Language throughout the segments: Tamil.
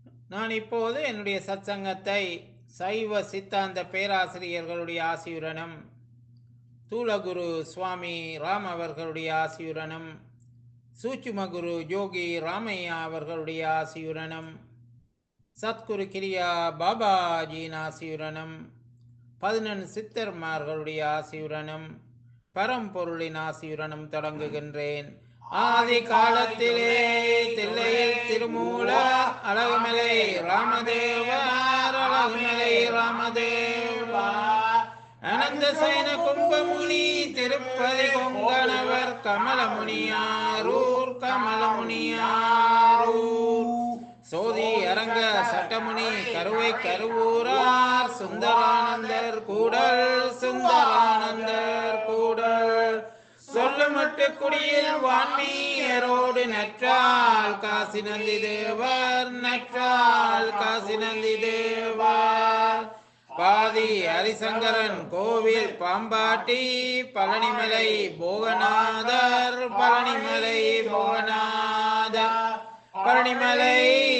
நான் இப்போது என்னுடைய சத்சங்கத்தை சைவ சித்தாந்த பேராசிரியர்களுடைய ஆசியுடனும் தூலகுரு சுவாமி ராம் அவர்களுடைய ஆசியுடனும் சூட்சுமகுரு யோகி ராமையா அவர்களுடைய ஆசியுடனும் சத்குரு கிரியா பாபாஜியின் ஆசியுடனும் 11 சித்தர்மார்களுடைய ஆசியுடனும் பரம்பொருளின் ஆசியுடனும் தொடங்குகின்றேன். ஆதி காலத்திலே தில்லையில் திருமூல அழகுமலை ராமதேவர் அழகுமலை ராமதேவா அனந்த சைன கும்பமுனி திருப்பதி கொங்கணவர் கமலமுனியாரூர் கமலமுனியாரூர் சோதி அரங்க சட்டமுனி கருவை கருவூரார் சுந்தரானந்தர் கூடல் சுந்தரானந்தர் கூடல் சொல்லுமட்டு குடியில் வான்மீயரோடு நற்றால் காசி நந்தி தேவர் நற்றால் காசி நந்தி தேவர் பாதி ஹரிசங்கரன் கோவில் பாம்பாட்டி பழனிமலை போகநாதர் பழனிமலை போகநாதர் பழனிமலை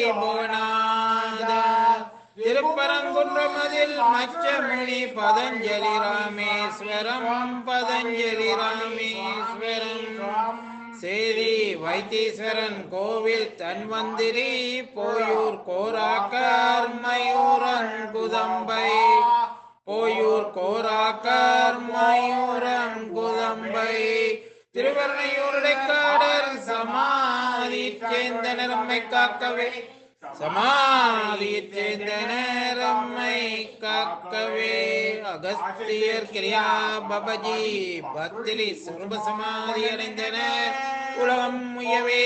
போகநாதர் திருப்பரங்குன்றமதில் மச்சமுனி பதஞ்சலி ராமேஸ்வரம் பதஞ்சலி ராமேஸ்வரம் சேரி வைத்தீஸ்வரன் கோவில் தன்வந்திரி போயூர் கோராக்கர் மயூரன் குதம்பை போயூர் கோராக்கர் மயூரன் குதம்பை திருவர்ணையூருடைக்காடர் சமாதி சேர்ந்த நிறமை காக்கவே சமாதியைச் சேர்ந்த நேரம்மை காக்கவே அகஸ்தியர் கிரியா பபஜி பத்திரி சுரூப சமாதி அடைந்தனர் உலகம் முயவே.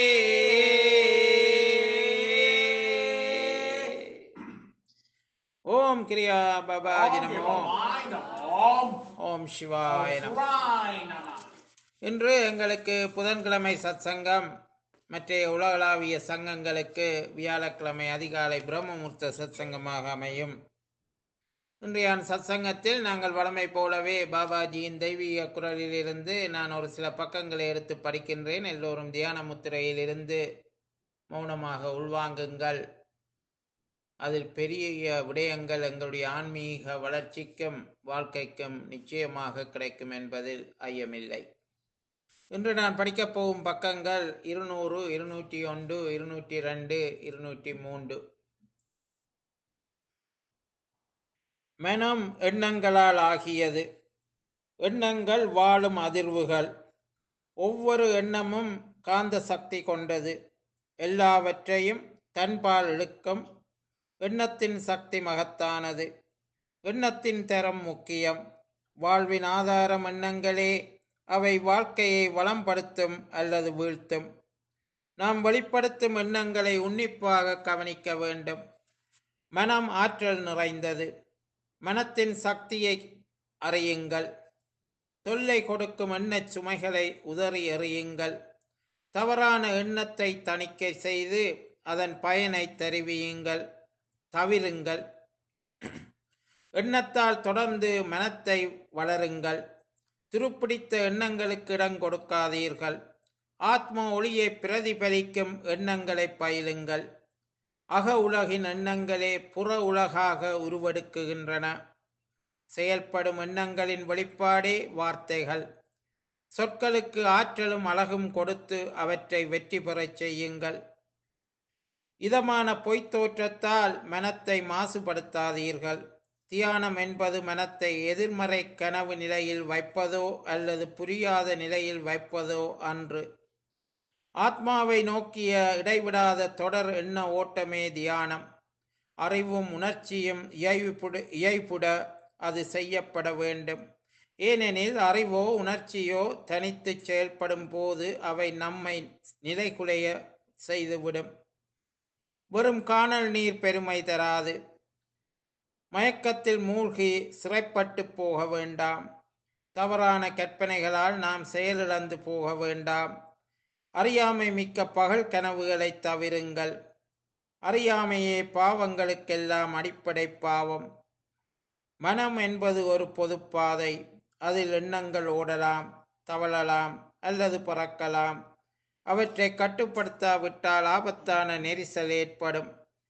ஓம் கிரியா பபாஜி நமோ. ஓம் சிவாய நமோ. இன்று எங்களுக்கு புதன்கிழமை சத்சங்கம், மற்ற உலகளாவிய சங்கங்களுக்கு வியாழக்கிழமை அதிகாலை பிரம்மமுர்த்த சத்சங்கமாக அமையும். இன்றைய சத்சங்கத்தில் நாங்கள் வழமை போலவே பாபாஜியின் தெய்வீக குரலிலிருந்து நான் ஒரு சில பக்கங்களை எடுத்து படிக்கின்றேன். எல்லோரும் தியான முத்திரையில் இருந்து மௌனமாக உள்வாங்குங்கள். அதில் பெரிய விடயங்கள் எங்களுடைய ஆன்மீக வளர்ச்சிக்கும் வாழ்க்கைக்கும் நிச்சயமாக கிடைக்கும் என்பதில் ஐயமில்லை. இன்று நான் படிக்கப் போகும் பக்கங்கள் 200, 201, 202, 203. மனம் எண்ணங்களால் ஆகியது. எண்ணங்கள் வாழும் அதிர்வுகள். ஒவ்வொரு எண்ணமும் காந்த சக்தி கொண்டது. எல்லாவற்றையும் தன்பால் இழுக்கும். எண்ணத்தின் சக்தி மகத்தானது. எண்ணத்தின் தரம் முக்கியம். வாழ்வின் ஆதாரம் எண்ணங்களே. அவை வாழ்க்கையை வளம்படுத்தும் அல்லது வீழ்த்தும். நாம் வெளிப்படுத்தும் எண்ணங்களை உன்னிப்பாக கவனிக்க வேண்டும். மனம் ஆற்றல் நிறைந்தது. மனத்தின் சக்தியை அறியுங்கள். தொல்லை கொடுக்கும் எண்ணச் சுமைகளை உதறி எறியுங்கள். தவறான எண்ணத்தை தணிக்கை செய்து அதன் பயனை தவிருங்கள். எண்ணத்தால் தொடர்ந்து மனத்தை வளருங்கள். துருப்பிடித்த எண்ணங்களுக்கு இடம் கொடுக்காதீர்கள். ஆத்ம ஒளியை பிரதிபலிக்கும் எண்ணங்களை பயிலுங்கள். அக உலகின் எண்ணங்களே புற உலகாக உருவெடுக்குகின்றன. செயல்படும் எண்ணங்களின் வெளிப்பாடே வார்த்தைகள். சொற்களுக்கு ஆற்றலும் அழகும் கொடுத்து அவற்றை வெற்றி பெறச் செய்யுங்கள். இதமான பொய்த்தோற்றத்தால் மனத்தை மாசுபடுத்தாதீர்கள். தியானம் என்பது மனத்தை எதிர்மறை கனவு நிலையில் வைப்பதோ அல்லது புரியாத நிலையில் வைப்பதோ அன்று. ஆத்மாவை நோக்கிய இடைவிடாத தொடர் எண்ண ஓட்டமே தியானம். அறிவும் உணர்ச்சியும் இயைபுட அது செய்யப்பட வேண்டும். ஏனெனில் அறிவோ உணர்ச்சியோ தனித்து செயல்படும் போது அவை நம்மை நிலைகுலைய செய்துவிடும். வெறும் காணல் நீர் பெருமை தராது. மயக்கத்தில் மூழ்கி சிறைப்பட்டு போக வேண்டாம். தவறான கற்பனைகளால் நாம் செயலிழந்து போக வேண்டாம். அறியாமை மிக்க பகல் கனவுகளை தவிருங்கள். அறியாமையே பாவங்களுக்கெல்லாம் அடிப்படை பாவம். மனம் என்பது ஒரு பொதுப்பாதை. அதில் எண்ணங்கள் ஓடலாம், தவழலாம் அல்லது பறக்கலாம். அவற்றை கட்டுப்படுத்தாவிட்டால் ஆபத்தான நெரிசல் ஏற்படும்.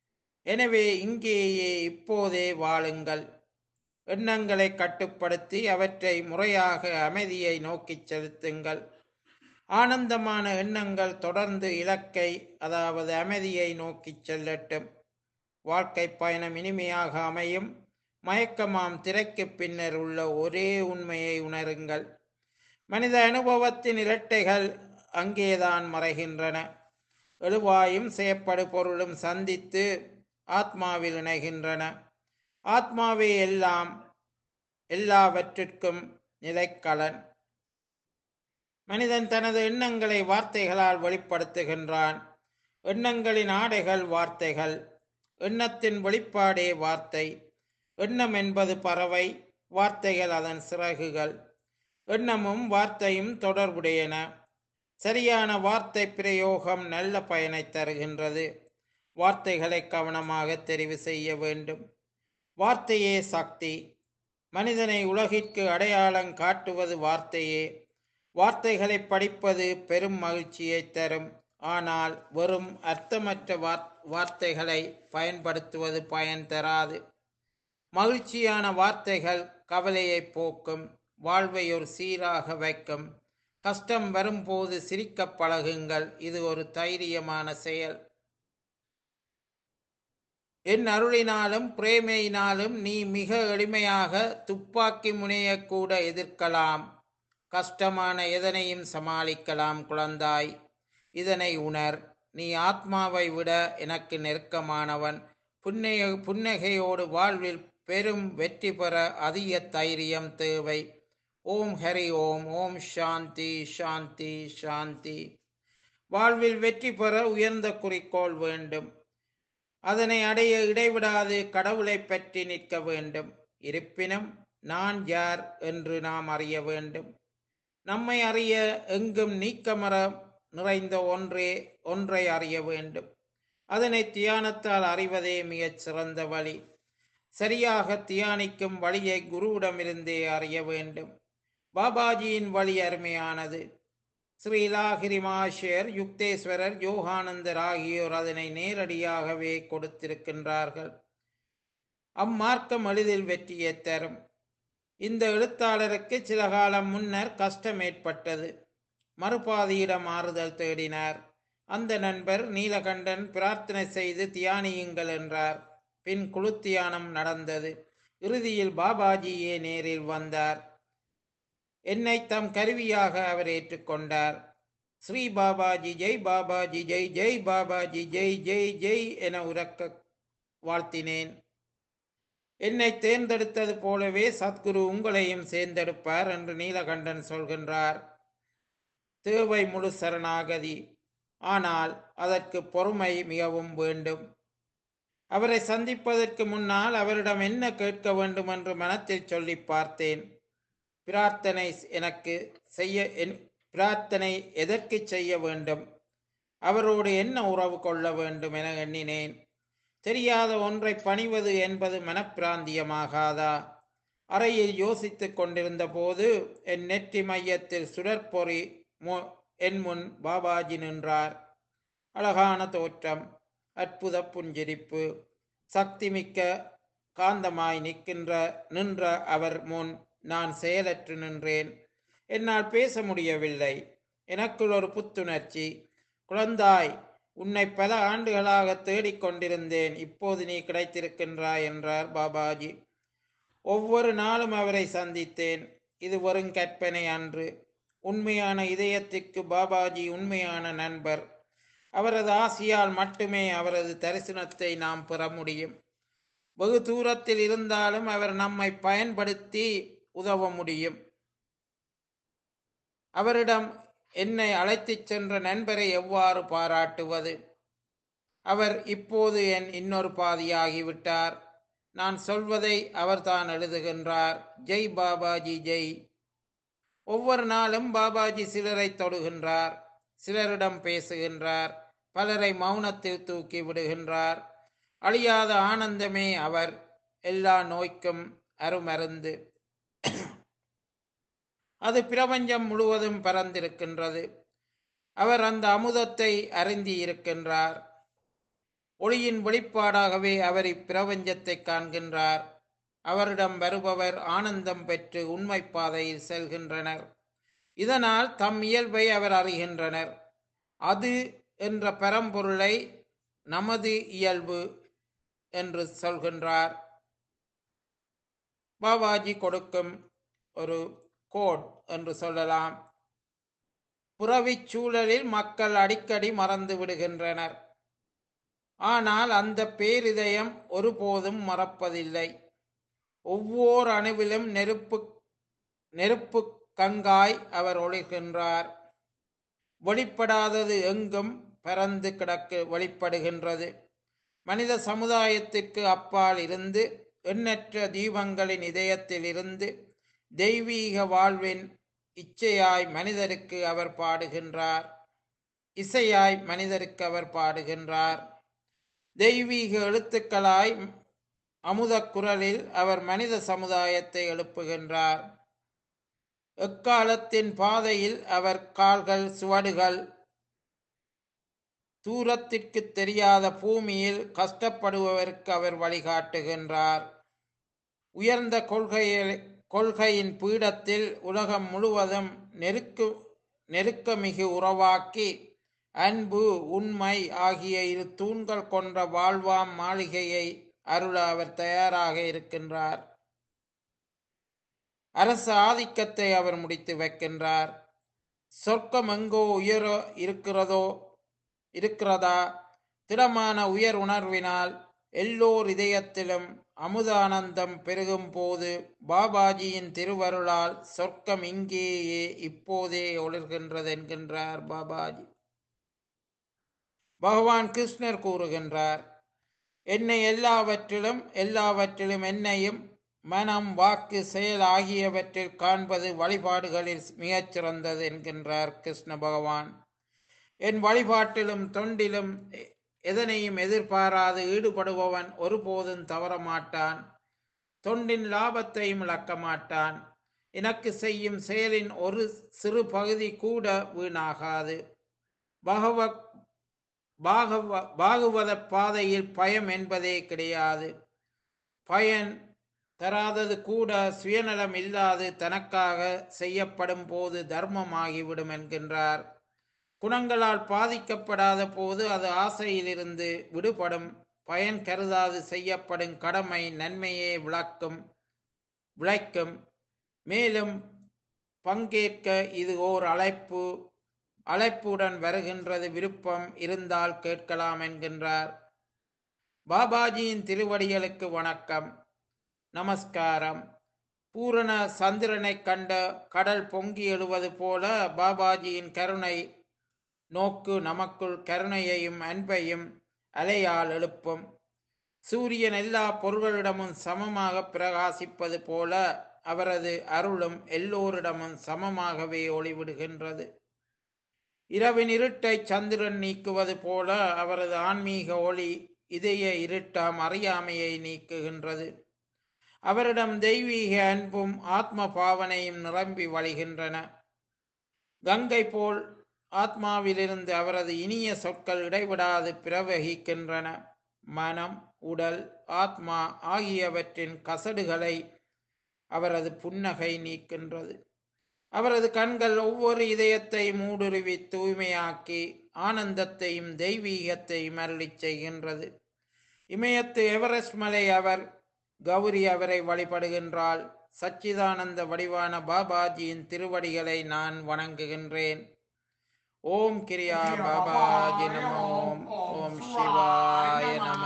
எனவே இங்கேயே இப்போதே வாழுங்கள். எண்ணங்களை கட்டுப்படுத்தி அவற்றை முறையாக அமைதியை நோக்கிச் செலுத்துங்கள். ஆனந்தமான எண்ணங்கள் தொடர்ந்து இலக்கை, அதாவது அமைதியை நோக்கிச் செல்லட்டும். வாழ்க்கை பயணம் இனிமையாக அமையும். மயக்கமாம் திரைக்கு பின்னர் உள்ள ஒரே உண்மையை உணருங்கள். மனித அனுபவத்தின் இரட்டைகள் அங்கேதான் மறைகின்றன. எழுவாயும் செயற்படு பொருளும் சந்தித்து ஆத்மாவில் இணைகின்றன. ஆத்மாவே எல்லாம், எல்லாவற்றிற்கும் நிலைக்களன். மனிதன் தனது எண்ணங்களை வார்த்தைகளால் வெளிப்படுத்துகின்றான். எண்ணங்களின் ஆடைகள் வார்த்தைகள். எண்ணத்தின் வெளிப்பாடே வார்த்தை. எண்ணம் என்பது பறவை, வார்த்தைகள் அதன் சிறகுகள். எண்ணமும் வார்த்தையும் தொடர்புடையன. சரியான வார்த்தை பிரயோகம் நல்ல பயனை தருகின்றது. வார்த்தைகளை கவனமாக தெரிவு செய்ய வேண்டும். வார்த்தையே சக்தி. மனிதனை உலகிற்கு அடையாளம் காட்டுவது வார்த்தையே. வார்த்தைகளை படிப்பது பெரும் மகிழ்ச்சியை தரும். ஆனால் வெறும் அர்த்தமற்ற வார்த்தைகளை பயன்படுத்துவது பயன் தராது. மகிழ்ச்சியான வார்த்தைகள் கவலையை போக்கும், வாழ்வை ஒரு சீராக வைக்கும். கஷ்டம் வரும்போது சிரிக்க பழகுங்கள். இது ஒரு தைரியமான செயல். என் அருளினாலும் பிரேமையினாலும் நீ மிக எளிமையாக துப்பாக்கி முனைய கூட எதிர்க்கலாம். கஷ்டமான எதனையும் சமாளிக்கலாம் குழந்தாய். இதனை உணர். நீ ஆத்மாவை விட எனக்கு நெருக்கமானவன். புன்னகையோடு வாழ்வில் பெரும் வெற்றி பெற அதிக தைரியம் தேவை. ஓம் ஹரி ஓம். ஓம் சாந்தி சாந்தி சாந்தி. வாழ்வில் வெற்றி பெற உயர்ந்த குறிக்கோள் வேண்டும். அதனை அடைய இடைவிடாது கடவுளை பற்றி நிற்க வேண்டும். இருப்பினும் நான் யார் என்று நாம் அறிய வேண்டும். நம்மை அறிய எங்கும் நீக்கமர நிறைந்த ஒன்றை அறிய வேண்டும். அதனை தியானத்தால் அறிவதே மிகச் சிறந்த வழி. சரியாக தியானிக்கும் வழியை குருவிடமிருந்தே அறிய வேண்டும். பாபாஜியின் வழி அருமையானது. ஸ்ரீலாகிரி மாஷேர், யுக்தேஸ்வரர், யோகானந்தர் ஆகியோர் அதனை நேரடியாகவே கொடுத்திருக்கின்றார்கள். அம்மார்க்கம் எளிதில் வெற்றியை தரும். இந்த எழுத்தாளருக்கு சில காலம் முன்னர் கஷ்டம் ஏற்பட்டது. மறுபாதியிடம் ஆறுதல் தேடினார். அந்த நண்பர் நீலகண்டன் பிரார்த்தனை செய்து தியானியுங்கள் என்றார். பின் குழு தியானம் நடந்தது. இறுதியில் பாபாஜியே நேரில் வந்தார். என்னை தம் கருவியாக அவர் ஏற்றுக்கொண்டார். ஸ்ரீ பாபாஜி ஜெய், பாபாஜி ஜெய், ஜெய் பாபாஜி ஜெய், ஜெய் ஜெய் என உரக்க வாழ்த்தினேன். என்னை தேர்ந்தெடுத்தது போலவே சத்குரு உங்களையும் சேர்ந்தெடுப்பார் என்று நீலகண்டன் சொல்கின்றார். தேவை முழு சரணாகதி. ஆனால் அதற்கு பொறுமை மிகவும் வேண்டும். அவரை சந்திப்பதற்கு முன்னால் அவரிடம் என்ன கேட்க வேண்டும் என்று மனத்தில் சொல்லி பார்த்தேன். பிரார்த்தனை எதற்கு செய்ய வேண்டும், அவரோடு என்ன உறவு கொள்ள வேண்டும் என எண்ணினேன். தெரியாத ஒன்றை பணிவது என்பது மனப்பிராந்தியமாகாதா? அறையில் யோசித்துக் கொண்டிருந்த போது என் நெற்றி மையத்தில் சுடற்பொறி என் முன் பாபாஜி நின்றார். அழகான தோற்றம், அற்புத புஞ்சிரிப்பு. சக்தி மிக்க காந்தமாய் நின்ற அவர் முன் நான் செயலற்று நின்றேன். என்னால் பேச முடியவில்லை. எனக்குள் ஒரு புத்துணர்ச்சி. குழந்தாய், உன்னை பல ஆண்டுகளாக தேடிக்கொண்டிருந்தேன். இப்போது நீ கிடைத்திருக்கின்றாய் என்றார் பாபாஜி. ஒவ்வொரு நாளும் அவரை சந்தித்தேன். இது வெறும் கற்பனை அன்று. உண்மையான இதயத்திற்கு பாபாஜி உண்மையான நண்பர். அவரது ஆசியால் மட்டுமே அவரது தரிசனத்தை நாம் பெற முடியும். வெகு தூரத்தில் இருந்தாலும் அவர் நம்மை பயன்படுத்தி உதவ முடியும். அவரிடம் என்னை அழைத்துச் சென்ற நண்பரை எவ்வாறு பாராட்டுவது? அவர் இப்போது என் இன்னொரு பாதியாகிவிட்டார். நான் சொல்வதை அவர்தான் எழுதுகின்றார். ஜெய் பாபாஜி ஜெய். ஒவ்வொரு நாளும் பாபாஜி சிலரை தொடுகின்றார், சிலரிடம் பேசுகின்றார், பலரை மௌனத்தில் தூக்கி விடுகின்றார். அழியாத ஆனந்தமே அவர். எல்லா நோய்க்கும் அருமருந்து. அது பிரபஞ்சம் முழுவதும் பரந்திருக்கின்றது. அவர் அந்த அமுதத்தை அருந்தி இருக்கின்றார். ஒளியின் வெளிப்பாடாகவே அவர் இப்பிரபஞ்சத்தை காண்கின்றார். அவரிடம் வருபவர் ஆனந்தம் பெற்று உண்மை பாதையில் செல்கின்றனர். இதனால் தம் இயல்பை அவர் அறிகின்றனர். அது என்ற பரம்பொருளை நமது இயல்பு என்று சொல்கின்றார். பாபாஜி கொடுக்கும் ஒரு கோட் என்று சொல்லலாம். புறவிச் சூழலில் மக்கள் அடிக்கடி மறந்து விடுகின்றனர். ஆனால் அந்த பேரிதயம் ஒருபோதும் மறப்பதில்லை. ஒவ்வொரு அணுவிலும் நெருப்பு கங்காய் அவர் ஒளிர்கின்றார். வெளிப்படாதது எங்கும் பரந்து வெளிப்படுகின்றது. மனித சமுதாயத்திற்கு அப்பால் இருந்து எண்ணற்ற தீபங்களின் இதயத்தில் இருந்து தெய்வீக வாழ்வின் இச்சையாய் மனிதருக்கு அவர் பாடுகின்றார். இசையாய் மனிதருக்கு அவர் பாடுகின்றார். தெய்வீக எழுத்துக்களாய் அமுத குரலில் அவர் மனித சமுதாயத்தை எழுப்புகின்றார். எக்காலத்தின் பாதையில் அவர் கால்கள் சுவடுகள். தூரத்திற்கு தெரியாத பூமியில் கஷ்டப்படுபவருக்கு அவர் வழிகாட்டுகின்றார். உயர்ந்த கொள்கையின் பீடத்தில் உலகம் முழுவதும் நெருக்கமிகு உறவாக்கி அன்பு உண்மை ஆகிய இரு தூண்கள் கொண்ட வாழ்வாம் மாளிகையை அருள அவர் தயாராக இருக்கின்றார். அரச ஆதிக்கத்தை அவர் முடித்து வைக்கின்றார். சொர்க்கம் எங்கோ இருக்கிறதா? திடமான உயர் உணர்வினால் எல்லோர் இதயத்திலும் அமுதானந்தம் பெருகும் போது பாபாஜியின் திருவருளால் சொர்க்கம் இங்கேயே இப்போதே ஒளிர்கின்றது என்கின்றார் பாபாஜி. பகவான் கிருஷ்ணர் கூறுகின்றார், என்னை எல்லாவற்றிலும் என்னையும் மனம் வாக்கு செயல் ஆகியவற்றில் காண்பது வழிபாடுகளில் மிகச்சிறந்தது என்கின்றார் கிருஷ்ண பகவான். என் வழிபாட்டிலும் தொண்டிலும் எதனையும் எதிர்பாராது ஈடுபடுபவன் ஒருபோதும் தவறமாட்டான். தொண்டின் லாபத்தையும் இழக்க மாட்டான். எனக்கு செய்யும் செயலின் ஒரு சிறு பகுதி கூட வீணாகாது. பாகவத பாதையில் பயம் என்பதே கிடையாது. பயன் தராதது கூட சுயநலம் இல்லாது தனக்காக செய்யப்படும் போது தர்மமாகிவிடும் என்கின்றார். குணங்களால் பாதிக்கப்படாத போது அது ஆசையிலிருந்து விடுபடும். பயன் கருதாது செய்யப்படும் கடமை நன்மையே விளைக்கும். மேலும் பங்கேற்க இது ஓர் அழைப்புடன் வருகின்றது. விருப்பம் இருந்தால் கேட்கலாம் என்கின்றார். பாபாஜியின் திருவடிகளுக்கு வணக்கம், நமஸ்காரம். பூரண சந்திரனை கண்ட கடல் பொங்கி எழுவது போல பாபாஜியின் கருணை நோக்கு நமக்குள் கருணையையும் அன்பையும் அலையால் எழுப்பும். சூரியன் எல்லா பொருள்களிடமும் சமமாக பிரகாசிப்பது போல அவரது அருளும் எல்லோரிடமும் சமமாகவே ஒளிவிடுகின்றது. இரவின் இருட்டை சந்திரன் நீக்குவது போல அவரது ஆன்மீக ஒளி இதய இருட்டாம் அறியாமையை நீக்குகின்றது. அவரிடம் தெய்வீக அன்பும் ஆத்ம பாவனையும் நிரம்பி வழிகின்றன. கங்கை போல் ஆத்மாவிலிருந்து அவரது இனிய சொற்கள் இடைவிடாது பிரவகிக்கின்றன. மனம், உடல், ஆத்மா ஆகியவற்றின் கசடுகளை அவரது புன்னகை நீக்கின்றது. அவரது கண்கள் ஒவ்வொரு இதயத்தை மூடுருவி தூய்மையாக்கி ஆனந்தத்தையும் தெய்வீகத்தையும் அருளிச் செய்கின்றது. இமயத்து எவரெஸ்ட் மலை அவர் கௌரி அவரை வழிபடுகின்றாள். சச்சிதானந்த வடிவான பாபாஜியின் திருவடிகளை நான் வணங்குகின்றேன். ஓம் கிரியா பாபாஜி நமோ. ஓம் சிவாய நம.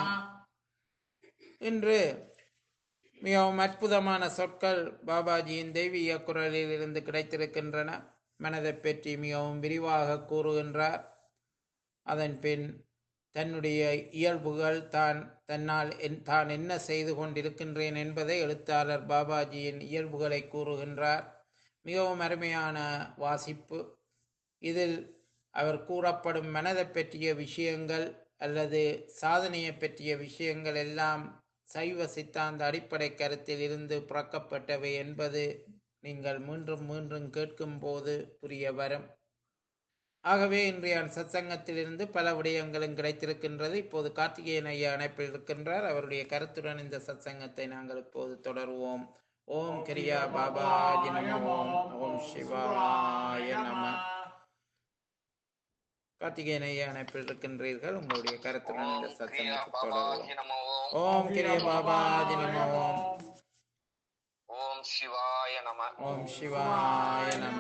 இன்று மிகவும் அற்புதமான சொற்கள் பாபாஜியின் தெய்வீக குரலில் இருந்து கிடைத்திருக்கின்றன. மனதை பற்றி மிகவும் விரிவாக கூறுகின்றார். அதன் பின் தன்னுடைய இயல்புகள் தான் என்ன செய்து கொண்டிருக்கின்றேன் என்பதை எழுத்தாளர் பாபாஜியின் இயல்புகளை கூறுகின்றார். மிகவும் அருமையான வாசிப்பு. இதில் அவர் கூறப்படும் மனதை பற்றிய விஷயங்கள் அல்லது சாதனையை பற்றிய விஷயங்கள் எல்லாம் சைவ சித்தாந்த அடிப்படை கருத்தில் இருந்து புறக்கப்பட்டவை என்பது நீங்கள் மீண்டும் மீண்டும் கேட்கும் போது புரிய வரும். ஆகவே இன்றைய சத்சங்கத்திலிருந்து பல விடயங்களும் கிடைத்திருக்கின்றது. இப்போது கார்த்திகேயன் ஐயா அணைப்பில் இருக்கின்றார். அவருடைய கருத்துடன் இந்த சத்சங்கத்தை நாங்கள் இப்போது தொடருவோம். ஓம் ஓம் கிரியா கிரிய பாபாஜி பாபாய நம ஓம். ஓம். ஓம் ஓம் சிவாய சிவாய நம. நம. கார்த்திகேயன் ஐயா அணைப்பில் இருக்கின்றீர்கள். உங்களுடைய கருத்துடன் இந்த ஓம் கிரியா சத்சங்கத்தை தொடருவோம். பாபாஜி நம ஓம். ஓம் கிரிய பாபாஜி நம ஓம். ஓம் சிவாய நம. ஓம் சிவாய நம.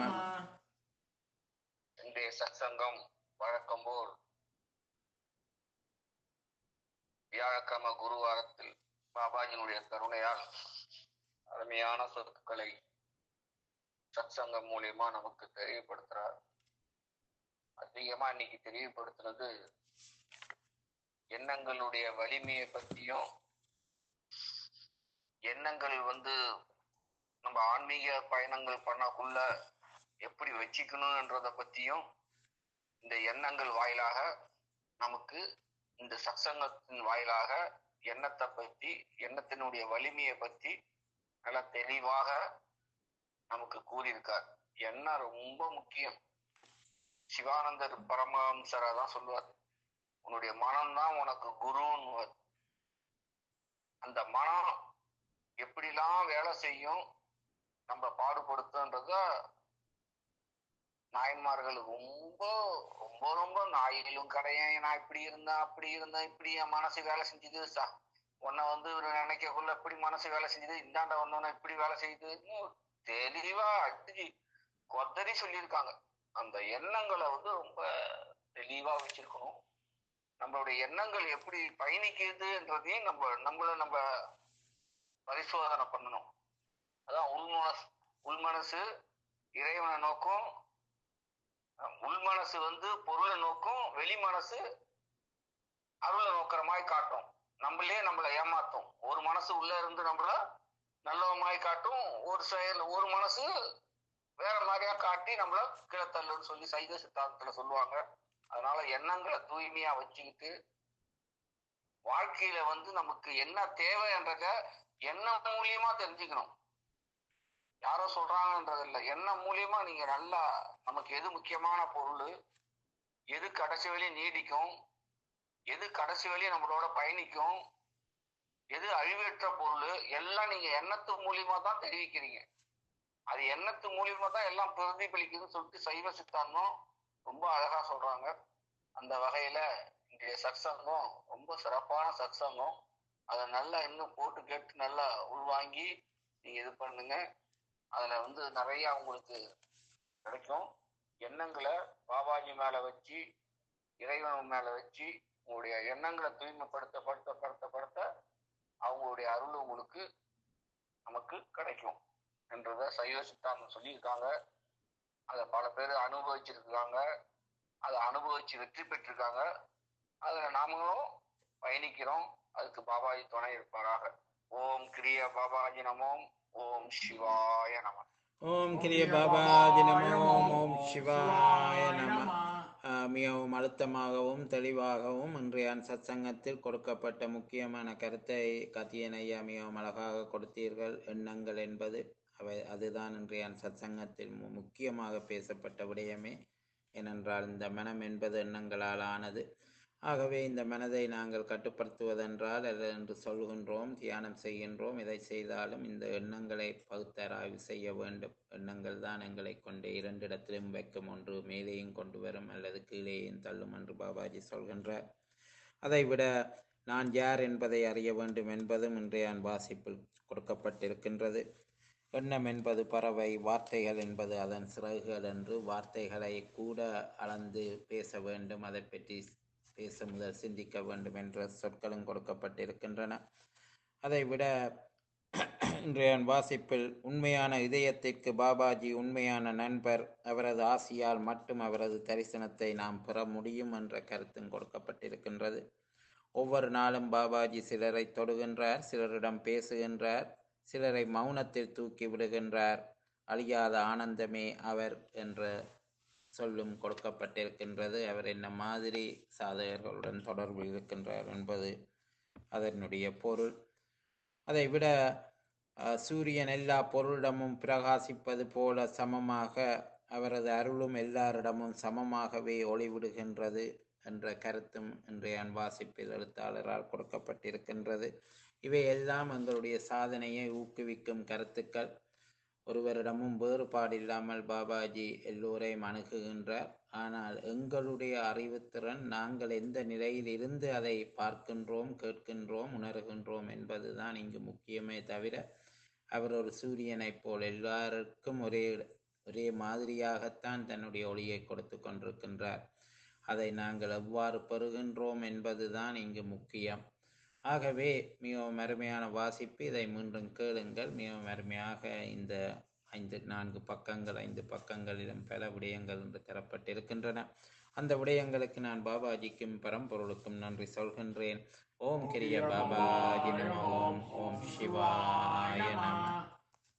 இன்றைய சத்சங்கம் வழக்கம் போல் வியாழக்கிழமை குருவாரத்தில் பாபாஜியினுடைய கருணையால் அருமையான சொற்களை சத்சங்கம் மூலியமா நமக்கு தெளிவுபடுத்துறார். அதிகமா இன்னைக்கு தெளிவுபடுத்துனது எண்ணங்களுடைய வலிமையை பற்றியும், எண்ணங்கள் நம்ம ஆன்மீக பயணங்கள் பண்ணக்குள்ள எப்படி வச்சுக்கணும்ன்றத பத்தியும் இந்த எண்ணங்கள் வாயிலாக நமக்கு இந்த சத்சங்கத்தின் வாயிலாக எண்ணத்தை பற்றி, எண்ணத்தினுடைய வலிமையை பற்றி நல்ல தெளிவாக நமக்கு கூறியிருக்கார். எண்ணம் ரொம்ப முக்கியம். சிவானந்தர் பரமஹம்சரா தான் சொல்லுவார், உன்னுடைய மனம்தான் உனக்கு குருன்னு. அந்த மனம் எப்படிலாம் வேலை செய்யும், நம்ம பாடுபடுத்துன்றத நாயன்மார்கள் ரொம்ப ரொம்ப ரொம்ப நாயிலும் கடையேன், நான் இப்படி இருந்தேன் அப்படி இருந்தேன், இப்படி என் மனசு வேலை செஞ்சுது உன்னை நினைக்கக்குள்ள இப்படி மனசு வேலை செஞ்சுது, இந்தாண்ட வந்தோன்னா இப்படி வேலை செய்யுது, தெளிவா அடிச்சு கொத்தரி சொல்லியிருக்காங்க. அந்த எண்ணங்களை ரொம்ப தெளிவா வச்சிருக்கணும். நம்மளுடைய எண்ணங்கள் எப்படி பயணிக்குதுன்றதையும் நம்ம பரிசோதனை பண்ணணும். அதான் உள்மனசு இறைவனை நோக்கும், உள்மனசு பொருளை நோக்கும், வெளிமனசு அருளை நோக்கிற மாதிரி காட்டும். நம்மளை ஏமாத்தும். ஒரு மனசு உள்ள இருந்து நம்மள நல்லவமாய் காட்டும், ஒரு மனசு வேற மாதிரியா காட்டி நம்மள கிழத்தல்லுன்னு சொல்லி சைவ சித்தாந்தத்துல சொல்லுவாங்க. அதனால எண்ணங்களை தூய்மையா வச்சுக்கிட்டு வாழ்க்கையில நமக்கு என்ன தேவைன்றத எண்ணம் மூலியமா தெரிஞ்சுக்கணும். யாரோ சொல்றாங்கன்றது இல்லை, எண்ணம் மூலியமா நீங்க நல்லா நமக்கு எது முக்கியமான பொருள், எது கடைசி வழி நீடிக்கும், எது கடைசி வழி நம்மளோட பயணிக்கும், எது அழிவற்ற பொருள், எல்லாம் நீங்க எண்ணத்து மூலியமா தான் தெரிவிக்கிறீங்க. அது எண்ணத்து மூலியமா தான் எல்லாம் பிரதிபலிக்குதுன்னு சொல்லிட்டு சைவ சித்தாந்தம் ரொம்ப அழகா சொல்றாங்க. அந்த வகையில இன்றைய சத்சங்கம் ரொம்ப சிறப்பான சத்சங்கம். அதை நல்லா இன்னும் போட்டு கேட்டு நல்லா உள்வாங்கி நீங்க இது பண்ணுங்க. அதுல நிறைய உங்களுக்கு கிடைக்கும். எண்ணங்களை பாபாஜி மேல வச்சு, இறைவன் மேல வச்சு உங்களுடைய எண்ணங்களை தூய்மைப்படுத்த படுத்த படுத்த படுத்த அவங்களுடைய அருள் உங்களுக்கு நமக்கு கிடைக்கும் என்றத சைவ சித்தாந்தம் சொல்லியிருக்காங்க. அதை பல பேர் அனுபவிச்சிருக்காங்க, அதை அனுபவிச்சு வெற்றி பெற்றிருக்காங்க. அதுல நாமளும் பயணிக்கிறோம். அதுக்கு பாபாஜி துணை இருப்பாராக. ஓம் கிரிய பாபாஜி நமோம். ஓம் சிவாய நம. ஓம் கிரிய பாபாஜி நம ஓம். ஓம் சிவாய நம. மிகவும் அழுத்தமாகவும் தெளிவாகவும் இன்றைய சத்சங்கத்தில் கொடுக்கப்பட்ட முக்கியமான கருத்தை கார்த்திகேயன் ஐயா மிகவும் அழகாக கொடுத்தீர்கள். எண்ணங்கள் என்பது அதுதான் இன்றைய சத்சங்கத்தில் முக்கியமாக பேசப்பட்ட விடயமே. ஏனென்றால் இந்த மனம் என்பது எண்ணங்களால் ஆனது. ஆகவே இந்த மனதை நாங்கள் கட்டுப்படுத்துவதென்றால் என்று சொல்கின்றோம், தியானம் செய்கின்றோம். எதை செய்தாலும் இந்த எண்ணங்களை பகுத்தராய்வு செய்ய வேண்டும். எண்ணங்கள் தான் எங்களை கொண்டு இரண்டிடத்திலும் வைக்கும், ஒன்று மேலேயும் கொண்டு வரும் அல்லது கீழேயும் தள்ளும் என்று பாபாஜி சொல்கின்றார். அதைவிட நான் யார் என்பதை அறிய வேண்டும் என்பதும் இன்றைய வாசிப்பில் கொடுக்கப்பட்டிருக்கின்றது. எண்ணம் என்பது பறவை, வார்த்தைகள் என்பது அதன் சிறகுகள் என்று வார்த்தைகளை கூட அளந்து பேச வேண்டும், அதை பற்றி பேச முதல் சிந்திக்க வேண்டும் என்ற சொற்களும் கொடுக்கப்பட்டிருக்கின்றன. அதைவிட இன்றைய வாசிப்பில் உண்மையான இதயத்திற்கு பாபாஜி உண்மையான நண்பர், அவரது ஆசியால் மட்டும் அவரது தரிசனத்தை நாம் பெற முடியும் என்ற கருத்தும் கொடுக்கப்பட்டிருக்கின்றது. ஒவ்வொரு நாளும் பாபாஜி சிலரை தொடுகின்றார், சிலரிடம் பேசுகின்றார், சிலரை மௌனத்தில் தூக்கி விடுகின்றார். அழியாத ஆனந்தமே அவர் என்ற சொல்லும் கொடுக்கப்பட்டிருக்கின்றது. அவர் என்ன மாதிரி சாதகர்களுடன் தொடர்பில் இருக்கின்றார் என்பது அதனுடைய பொருள். அதைவிட சூரியன் எல்லா பொருளிடமும் பிரகாசிப்பது போல சமமாக அவரது அருளும் எல்லாரிடமும் சமமாகவே ஒளிவிடுகின்றது என்ற கருத்தும் இன்றைய வாசிப்பில் எழுத்தாளரால் கொடுக்கப்பட்டிருக்கின்றது. இவை எல்லாம் எங்களுடைய சாதனையை ஊக்குவிக்கும் கருத்துக்கள். ஒருவரிடமும் வேறுபாடில்லாமல் பாபாஜி எல்லோரையும் அணுகுகின்றார். ஆனால் எங்களுடைய அறிவுத்திறன், நாங்கள் எந்த நிலையில் இருந்து அதை பார்க்கின்றோம், கேட்கின்றோம், உணர்கின்றோம் என்பதுதான் இங்கு முக்கியமே தவிர, அவர் ஒரு சூரியனைப் போல் எல்லாருக்கும் ஒரே மாதிரியாகத்தான் தன்னுடைய ஒளியை கொடுத்து கொண்டிருக்கின்றார். அதை நாங்கள் எவ்வாறு பெறுகின்றோம் என்பதுதான் இங்கு முக்கியம். ஆகவே மிகவும் அருமையான வாசிப்பு. இதை மீண்டும் கேளுங்கள். மிகவும் அருமையாக இந்த 5 பக்கங்களிலும் பல விடயங்கள் என்று தரப்பட்டிருக்கின்றன. அந்த விடயங்களுக்கு நான் பாபாஜிக்கும் பரம்பொருளுக்கும் நன்றி சொல்கின்றேன். ஓம் கிரிய பாபாஜி நம. ஓம் ஓம் சிவாய நம.